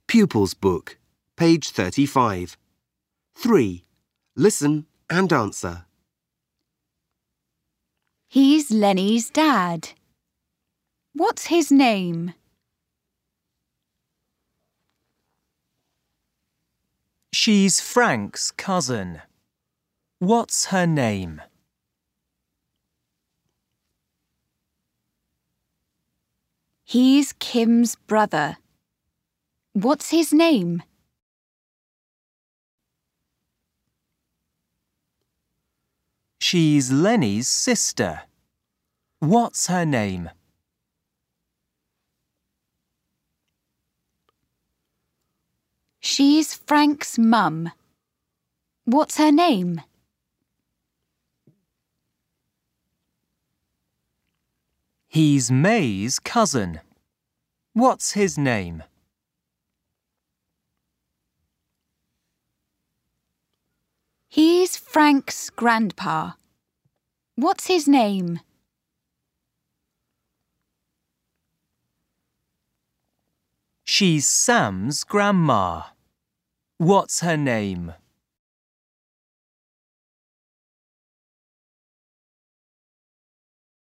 Pupils Book, page 35. 3. Listen and answer. He's Lenny's dad. What's his name? She's Frank's cousin. What's her name? He's Kim's brother. What's his name? She's Lenny's sister. What's her name? She's Frank's mum. What's her name? He's May's cousin. What's his name? He's Frank's grandpa. What's his name? She's Sam's grandma. What's her name?